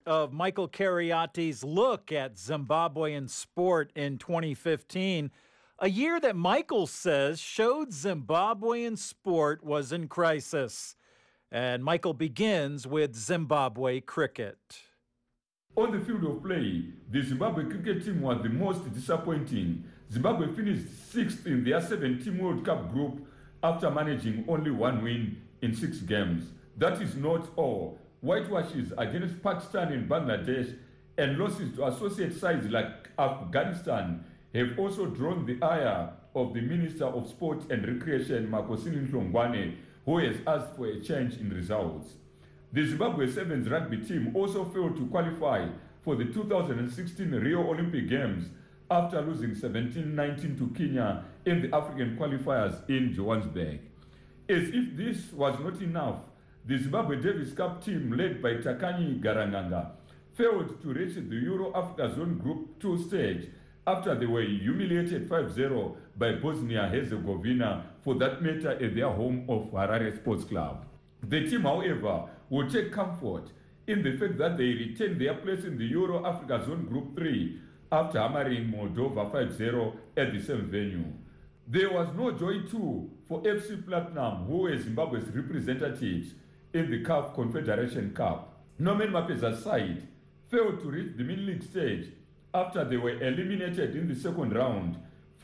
Of Michael Cariati's look at Zimbabwean sport in 2015, a year that Michael says showed Zimbabwean sport was in crisis. And Michael begins with Zimbabwe cricket. On the field of play, the Zimbabwe cricket team was the most disappointing. Zimbabwe finished 6th in their 7-team World Cup group after managing only 1 win in 6 games. That is not all. Whitewashes against Pakistan and Bangladesh and losses to associate sides like Afghanistan have also drawn the ire of the Minister of Sport and Recreation, Makosini Hlongwane, who has asked for a change in results. The Zimbabwe Sevens rugby team also failed to qualify for the 2016 Rio Olympic Games after losing 17-19 to Kenya in the African qualifiers in Johannesburg. As if this was not enough, the Zimbabwe Davis Cup team led by Takanyi Garanganga failed to reach the Euro-Africa Zone Group 2 stage after they were humiliated 5-0 by Bosnia-Herzegovina, for that matter at their home of Harare Sports Club. The team, however, will take comfort in the fact that they retained their place in the Euro-Africa Zone Group 3 after hammering Moldova 5-0 at the same venue. There was no joy too for FC Platinum, who were Zimbabwe's representatives in the CAF Confederation Cup. Norman Mapeza's side failed to reach the mid-league stage after they were eliminated in the second round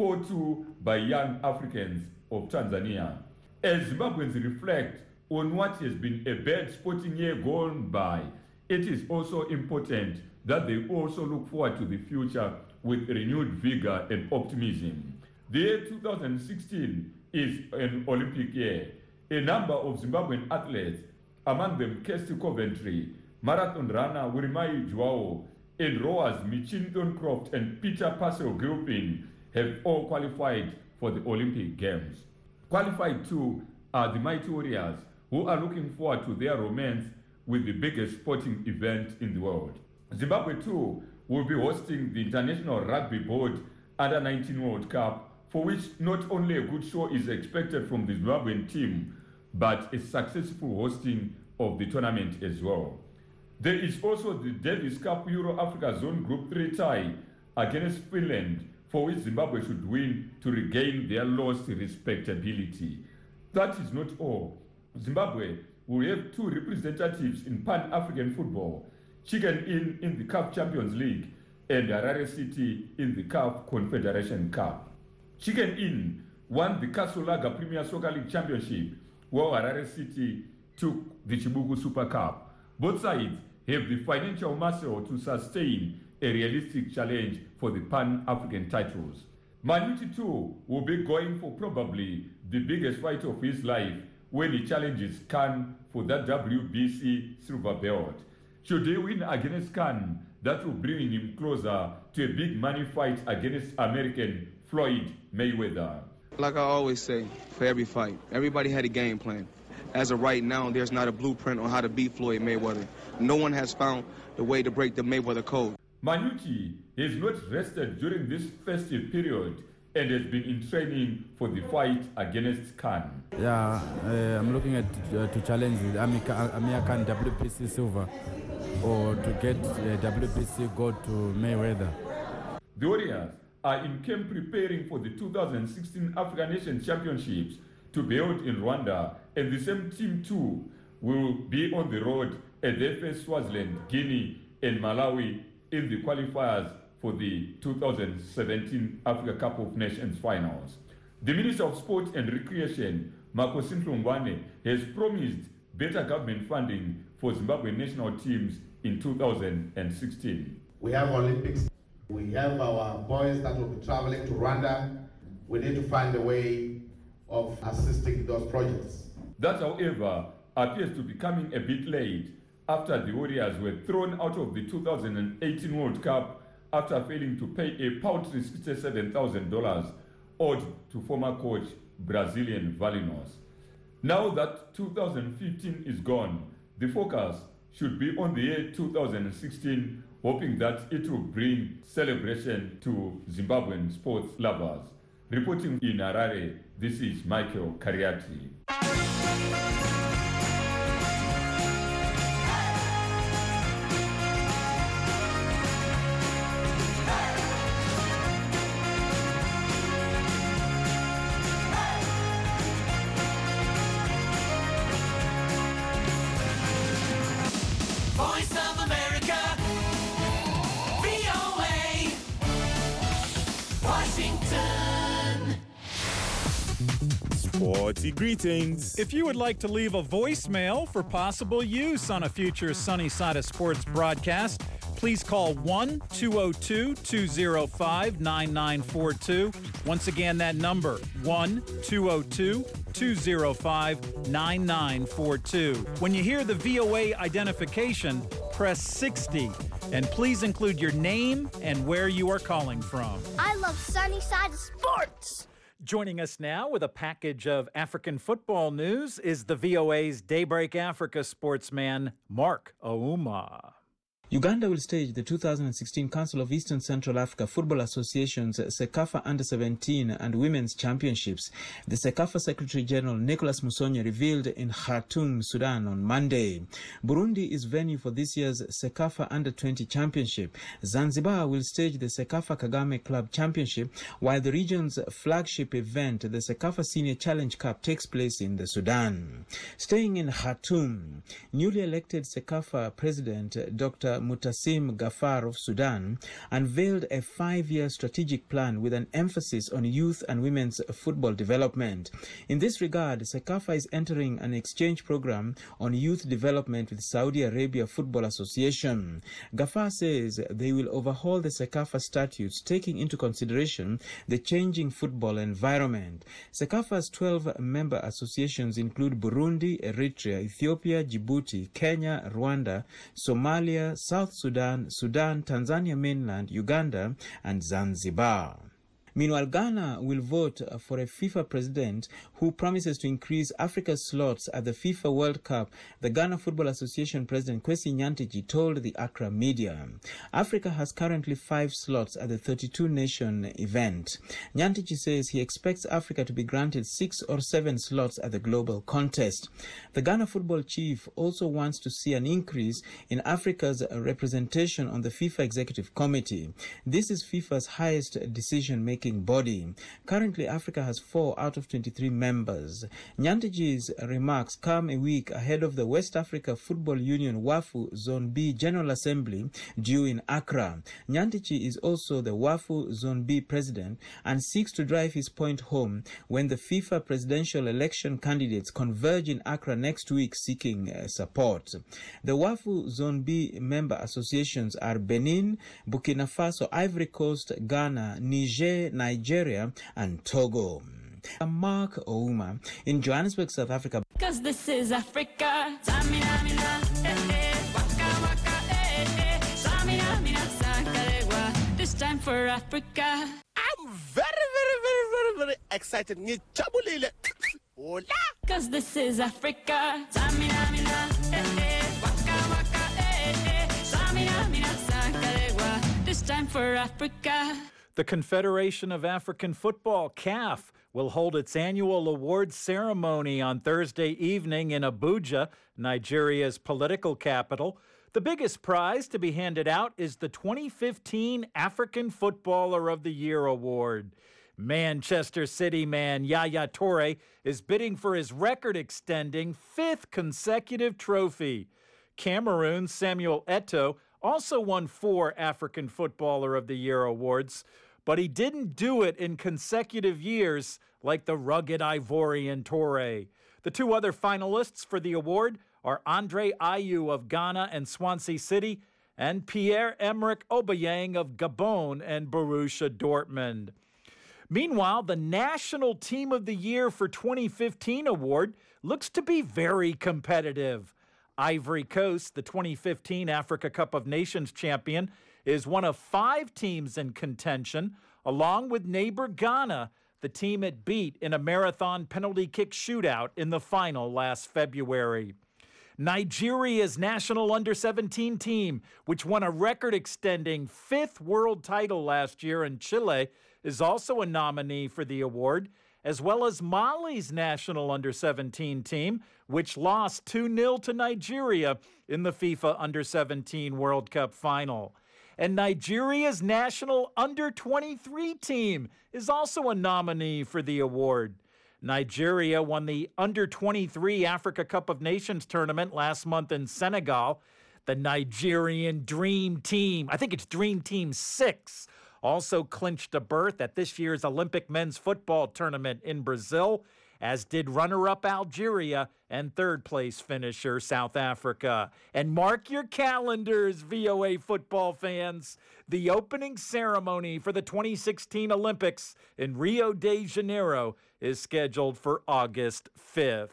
4-2 by Young Africans of Tanzania. As Zimbabweans reflect on what has been a bad sporting year gone by, it is also important that they also look forward to the future with renewed vigor and optimism. The year 2016 is an Olympic year. A number of Zimbabwean athletes, among them Kirsty Coventry, marathon runner Wirimai Joao, and rowers Michin Thorncroft and Peter Purcell Gilpin have all qualified for the Olympic Games. Qualified too are the Mighty Warriors, who are looking forward to their romance with the biggest sporting event in the world. Zimbabwe too will be hosting the International Rugby Board Under-19 World Cup, for which not only a good show is expected from the Zimbabwean team, but a successful hosting of the tournament as well. There is also the Davis Cup Euro-Africa Zone Group 3 tie against Finland, for which Zimbabwe should win to regain their lost respectability. That is not all. Zimbabwe will have 2 representatives in Pan-African football, Chicken Inn in the CAF Champions League and Harare City in the CAF Confederation Cup. Chicken Inn won the Kasolaga Premier Soccer League Championship, while Harare City took the Chibuku Super Cup. Both sides have the financial muscle to sustain a realistic challenge for the Pan-African titles. Manucci too will be going for probably the biggest fight of his life when he challenges Khan for that WBC silver belt. Should he win against Khan, that will bring him closer to a big money fight against American Floyd Mayweather. Like I always say, for every fight, everybody had a game plan. As of right now, there's not a blueprint on how to beat Floyd Mayweather. No one has found the way to break the Mayweather code. Manucci has not rested during this festive period and has been in training for the fight against Khan. Yeah, I'm looking at to challenge with Amir Khan WBC silver, or to get WBC gold to Mayweather. The Warriors are in camp preparing for the 2016 African Nations Championships to be held in Rwanda, and the same team too will be on the road as they face Swaziland, Guinea and Malawi in the qualifiers for the 2017 Africa Cup of Nations finals. The Minister of Sport and Recreation, Makosini Hlongwane, has promised better government funding for Zimbabwe national teams in 2016. We have Olympics. We have our boys that will be traveling to Rwanda. We need to find a way of assisting those projects. That, however, appears to be coming a bit late after the Warriors were thrown out of the 2018 World Cup after failing to pay a paltry $67,000 owed to former coach Brazilian Valinos. Now that 2015 is gone, the focus should be on the year 2016, hoping that it will bring celebration to Zimbabwean sports lovers. Reporting in Harare, this is Michael Cariati. Sporty greetings. If you would like to leave a voicemail for possible use on a future Sunny Side of Sports broadcast, please call 1-202-205-9942. Once again, that number, 1-202-205-9942. When you hear the VOA identification, press 60. And please include your name and where you are calling from. I love Sunny Side of Sports. Joining us now with a package of African football news is the VOA's Daybreak Africa sportsman, Mark Ouma. Uganda will stage the 2016 Council of Eastern Central Africa Football Association's CECAFA Under-17 and Women's Championships. The CECAFA Secretary General Nicholas Musonye revealed in Khartoum, Sudan on Monday. Burundi is venue for this year's CECAFA Under-20 Championship. Zanzibar will stage the CECAFA Kagame Club Championship, while the region's flagship event, the CECAFA Senior Challenge Cup, takes place in the Sudan. Staying in Khartoum, newly elected CECAFA President Dr. Mutasim Gafar of Sudan unveiled a 5-year strategic plan with an emphasis on youth and women's football development. In this regard, CECAFA is entering an exchange program on youth development with Saudi Arabia Football Association. Gafar says they will overhaul the CECAFA statutes, taking into consideration the changing football environment. CECAFA's 12 member associations include Burundi, Eritrea, Ethiopia, Djibouti, Kenya, Rwanda, Somalia, South Sudan, Tanzania mainland, Uganda, and Zanzibar. Meanwhile, Ghana will vote for a FIFA president who promises to increase Africa's slots at the FIFA World Cup, the Ghana Football Association President Kwesi Nyantakyi told the Accra media. Africa has currently 5 slots at the 32-nation event. Nyantakyi says he expects Africa to be granted 6 or 7 slots at the global contest. The Ghana football chief also wants to see an increase in Africa's representation on the FIFA Executive Committee. This is FIFA's highest decision-making body. Currently, Africa has 4 out of 23 members. Nyantakyi's remarks come a week ahead of the West Africa Football Union WAFU Zone B General Assembly due in Accra. Nyantakyi is also the WAFU Zone B president and seeks to drive his point home when the FIFA presidential election candidates converge in Accra next week seeking support. The WAFU Zone B member associations are Benin, Burkina Faso, Ivory Coast, Ghana, Niger, Nigeria, and Togo. Mark Ouma in Johannesburg, South Africa. Because this is Africa. This time for Africa. I'm very excited. Because this is Africa. This time for Africa. The Confederation of African Football, CAF, will hold its annual awards ceremony on Thursday evening in Abuja, Nigeria's political capital. The biggest prize to be handed out is the 2015 African Footballer of the Year award. Manchester City man Yaya Toure is bidding for his record-extending 5th consecutive trophy. Cameroon's Samuel Eto'o also won 4 African Footballer of the Year awards, but he didn't do it in consecutive years like the rugged Ivorian Toure. The 2 other finalists for the award are Andre Ayew of Ghana and Swansea City and Pierre-Emerick Aubameyang of Gabon and Borussia Dortmund. Meanwhile, the National Team of the Year for 2015 award looks to be very competitive. Ivory Coast, the 2015 Africa Cup of Nations champion, is one of 5 teams in contention, along with neighbor Ghana, the team it beat in a marathon penalty kick shootout in the final last February. Nigeria's national under-17 team, which won a record-extending 5th world title last year in Chile, is also a nominee for the award, as well as Mali's national under-17 team, which lost 2-0 to Nigeria in the FIFA Under-17 World Cup final. And Nigeria's national under-23 team is also a nominee for the award. Nigeria won the Under-23 Africa Cup of Nations tournament last month in Senegal. The Nigerian Dream Team, I think it's Dream Team 6, also clinched a berth at this year's Olympic men's football tournament in Brazil. as did runner-up Algeria and third-place finisher South Africa. And mark your calendars, VOA football fans. The opening ceremony for the 2016 Olympics in Rio de Janeiro is scheduled for August 5th.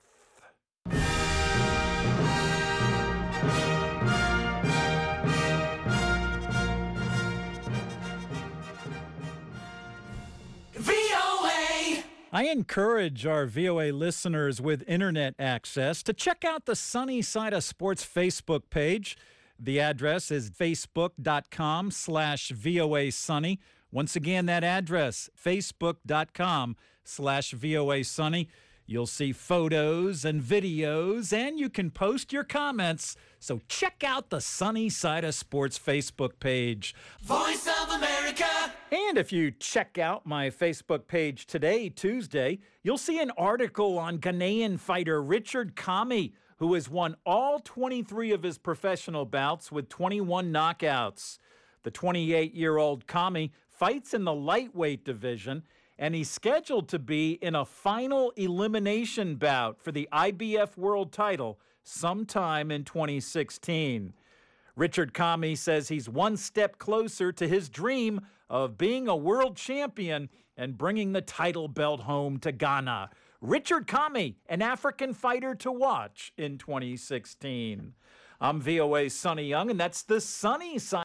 I encourage our VOA listeners with internet access to check out the Sunny Side of Sports Facebook page. The address is facebook.com/VOA Sunny. Once again, that address, facebook.com/VOA Sunny. You'll see photos and videos, and you can post your comments. So check out the Sunny Side of Sports Facebook page. Voice of America. And if you check out my Facebook page today, Tuesday, you'll see an article on Ghanaian fighter Richard Kami, who has won all 23 of his professional bouts with 21 knockouts. The 28-year-old Kami fights in the lightweight division, and he's scheduled to be in a final elimination bout for the IBF World title sometime in 2016. Richard Kami says he's one step closer to his dream of being a world champion and bringing the title belt home to Ghana. Richard Kami, an African fighter to watch in 2016. I'm VOA's Sonny Young, and that's the Sunny Side.